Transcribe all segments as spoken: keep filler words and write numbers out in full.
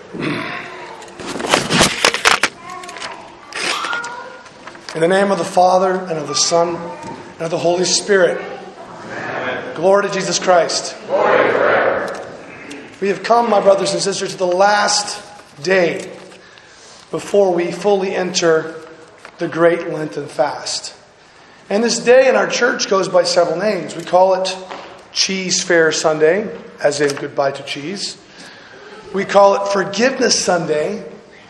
In the name of the Father, and of the Son, and of the Holy Spirit. Amen. Glory to Jesus Christ. Glory forever. We have come, my brothers and sisters, to the last day before we fully enter the great Lenten fast. And this day in our church goes by several names. We call it Cheese Fair Sunday, as in goodbye to cheese. We call it Forgiveness Sunday.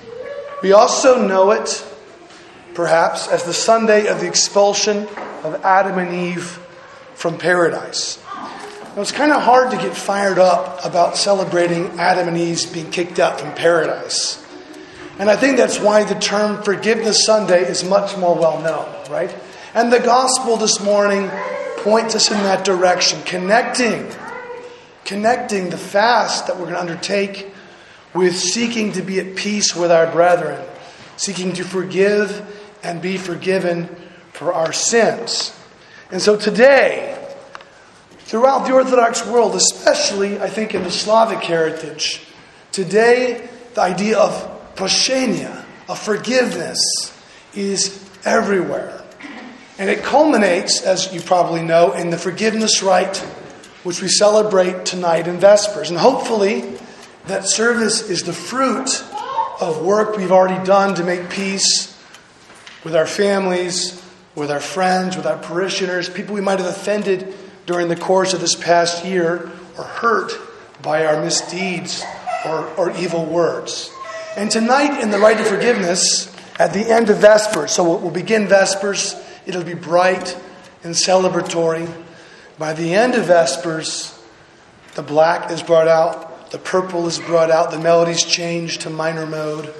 We also know it, perhaps, as the Sunday of the expulsion of Adam and Eve from paradise. Now, it's kind of hard to get fired up about celebrating Adam and Eve's being kicked out from paradise. And I think that's why the term Forgiveness Sunday is much more well known, right? And the gospel this morning points us in that direction, connecting, connecting the fast that we're going to undertake with seeking to be at peace with our brethren, seeking to forgive and be forgiven for our sins. And so today, throughout the Orthodox world, especially I think in the Slavic heritage, today the idea of proshenia, of forgiveness, is everywhere. And it culminates, as you probably know, in the forgiveness rite, which we celebrate tonight in Vespers. And hopefully that service is the fruit of work we've already done to make peace with our families, with our friends, with our parishioners, people we might have offended during the course of this past year or hurt by our misdeeds or, or evil words. And tonight in the rite of forgiveness, at the end of Vespers, so we'll, we'll begin Vespers, it'll be bright and celebratory. By the end of Vespers, the black is brought out, the purple is brought out, the melodies change to minor mode.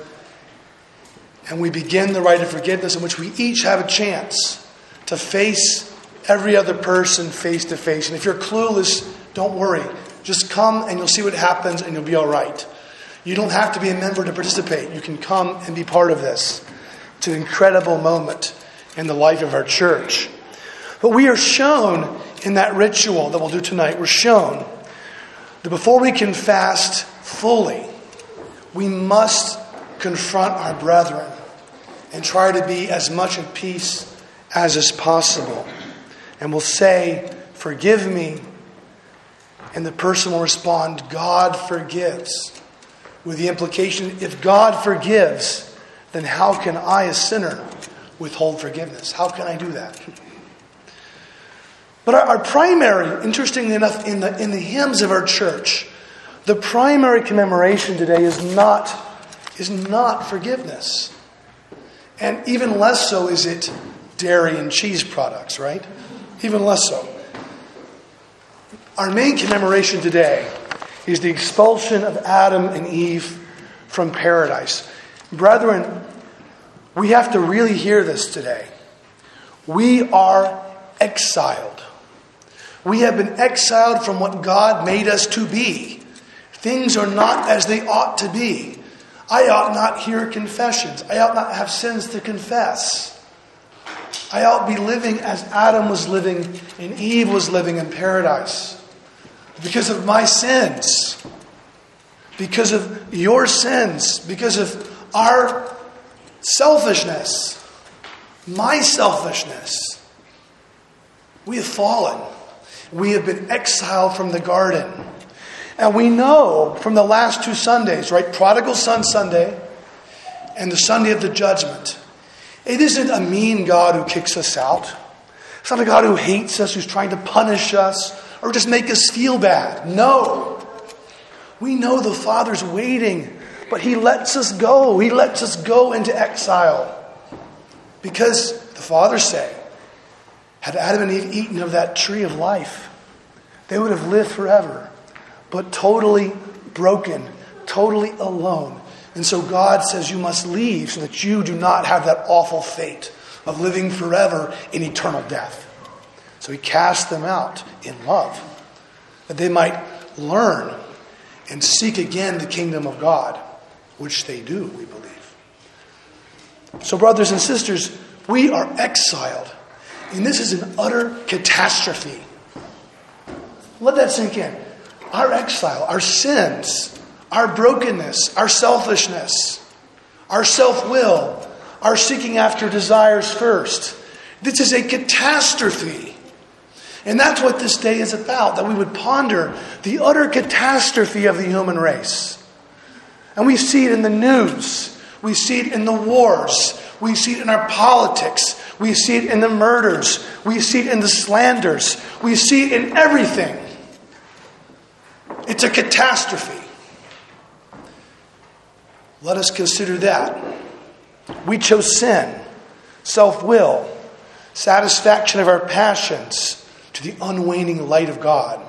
And we begin the rite of forgiveness in which we each have a chance to face every other person face to face. And if you're clueless, don't worry. Just come and you'll see what happens and you'll be all right. You don't have to be a member to participate. You can come and be part of this. It's an incredible moment in the life of our church. But we are shown in that ritual that we'll do tonight, we're shown that before we can fast fully, we must confront our brethren and try to be as much at peace as is possible. And we'll say, "Forgive me," and the person will respond, "God forgives," with the implication, if God forgives, then how can I, a sinner, withhold forgiveness? How can I do that? But our, our primary, interestingly enough, in the in the hymns of our church, the primary commemoration today is not is not forgiveness. And even less so is it dairy and cheese products, right? Even less so. Our main commemoration today is the expulsion of Adam and Eve from paradise. Brethren, we have to really hear this today. We are exiled. We have been exiled from what God made us to be. Things are not as they ought to be. I ought not hear confessions. I ought not have sins to confess. I ought be living as Adam was living and Eve was living in paradise. Because of my sins. Because of your sins. Because of our selfishness. My selfishness. We have fallen. We have been exiled from the garden. And we know from the last two Sundays, right? Prodigal Son Sunday and the Sunday of the Judgment. It isn't a mean God who kicks us out. It's not a God who hates us, who's trying to punish us or just make us feel bad. No. We know the Father's waiting, but He lets us go. He lets us go into exile. Because the Father said, had Adam and Eve eaten of that tree of life, they would have lived forever. But totally broken, totally alone. And so God says you must leave so that you do not have that awful fate of living forever in eternal death. So He cast them out in love, that they might learn and seek again the kingdom of God, which they do, we believe. So brothers and sisters, we are exiled. And this is an utter catastrophe. Let that sink in. Our exile, our sins, our brokenness, our selfishness, our self-will, our seeking after desires first. This is a catastrophe. And that's what this day is about, that we would ponder the utter catastrophe of the human race. And we see it in the news. We see it in the wars. We see it in our politics. We see it in the murders. We see it in the slanders. We see it in everything. It's a catastrophe. Let us consider that. We chose sin, self-will, satisfaction of our passions to the unwaning light of God.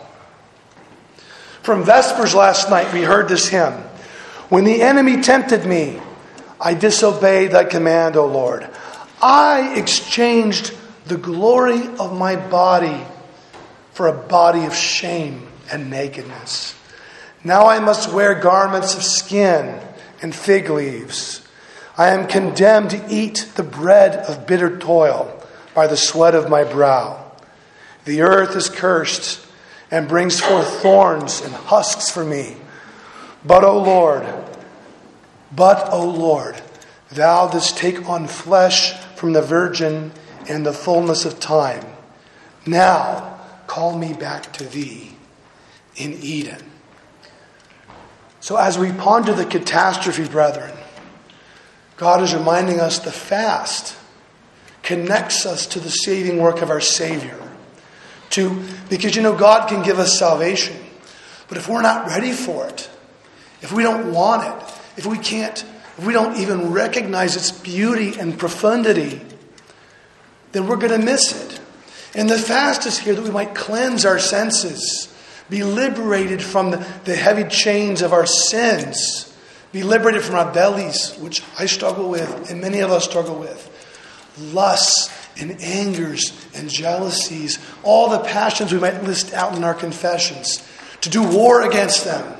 From Vespers last night, we heard this hymn. When the enemy tempted me, I disobeyed thy command, O Lord. I exchanged the glory of my body for a body of shame and nakedness. Now I must wear garments of skin and fig leaves. I am condemned to eat the bread of bitter toil by the sweat of my brow. The earth is cursed and brings forth thorns and husks for me. But, O Lord, but, O Lord, thou didst take on flesh from the virgin in the fullness of time. Now call me back to thee in Eden. So as we ponder the catastrophe, brethren, God is reminding us the fast connects us to the saving work of our Savior. To, because, you know, God can give us salvation. But if we're not ready for it, if we don't want it, if we can't, if we don't even recognize its beauty and profundity, then we're going to miss it. And the fast is here that we might cleanse our senses, be liberated from the, the heavy chains of our sins, be liberated from our bellies, which I struggle with, and many of us struggle with, lusts and angers and jealousies, all the passions we might list out in our confessions, to do war against them,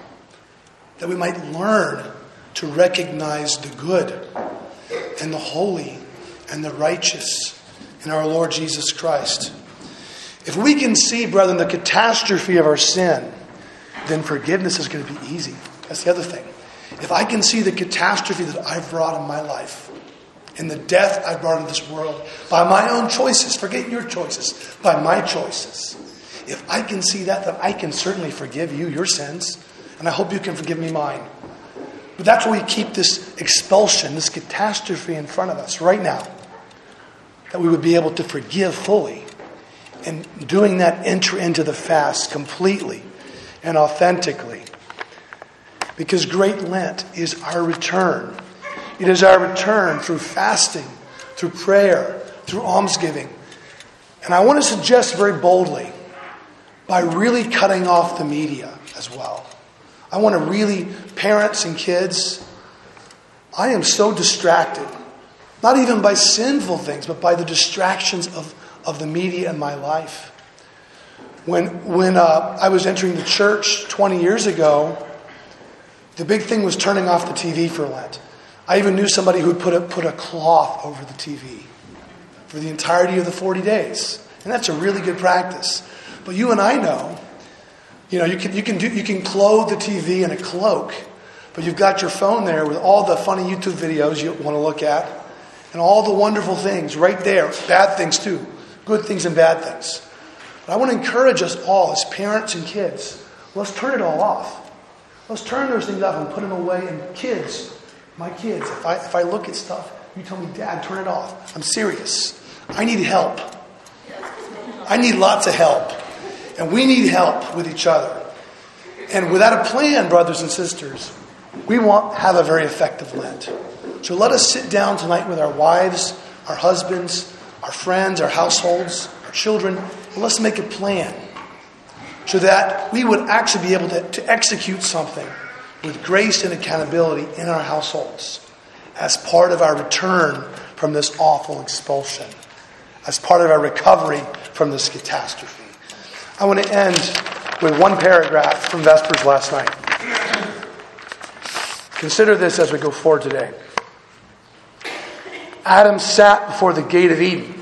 that we might learn to recognize the good and the holy and the righteous in our Lord Jesus Christ. If we can see, brethren, the catastrophe of our sin, then forgiveness is going to be easy. That's the other thing. If I can see the catastrophe that I've brought in my life, and the death I brought into this world by my own choices, forget your choices, by my choices. If I can see that, then I can certainly forgive you your sins, and I hope you can forgive me mine. But that's why we keep this expulsion, this catastrophe in front of us right now, that we would be able to forgive fully, and doing that, enter into the fast completely and authentically. Because Great Lent is our return. It is our return through fasting, through prayer, through almsgiving. And I want to suggest very boldly, by really cutting off the media as well. I want to really, parents and kids, I am so distracted. Not even by sinful things, but by the distractions of, of the media in my life. When, when uh, I was entering the church twenty years ago, the big thing was turning off the T V for Lent. I even knew somebody who would put a, put a cloth over the T V for the entirety of the forty days. And that's a really good practice. But you and I know, you know, you can, you can, do, you can clothe the T V in a cloak, but you've got your phone there with all the funny YouTube videos you want to look at and all the wonderful things right there. Bad things too. Good things and bad things. But I want to encourage us all as parents and kids, let's turn it all off. Let's turn those things off and put them away. And kids, my kids, if I if I look at stuff, you tell me, Dad, turn it off. I'm serious. I need help. I need lots of help. And we need help with each other. And without a plan, brothers and sisters, we won't have a very effective Lent. So let us sit down tonight with our wives, our husbands, our friends, our households, our children, and let's make a plan so that we would actually be able to, to execute something with grace and accountability in our households as part of our return from this awful expulsion, as part of our recovery from this catastrophe. I want to end with one paragraph from Vespers last night. Consider this as we go forward today. Adam sat before the gate of Eden,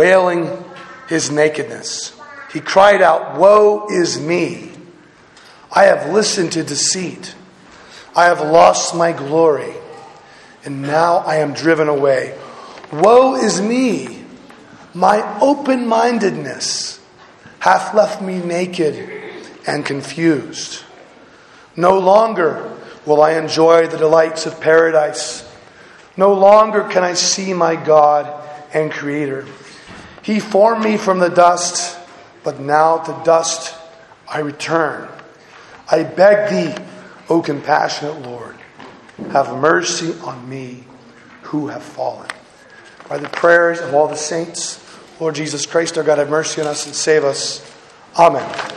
bewailing his nakedness. He cried out, "Woe is me! I have listened to deceit. I have lost my glory, and now I am driven away. Woe is me! My open-mindedness hath left me naked and confused. No longer will I enjoy the delights of paradise. No longer can I see my God and Creator. He formed me from the dust, but now to dust I return. I beg thee, O compassionate Lord, have mercy on me who have fallen. By the prayers of all the saints, Lord Jesus Christ, our God, have mercy on us and save us. Amen.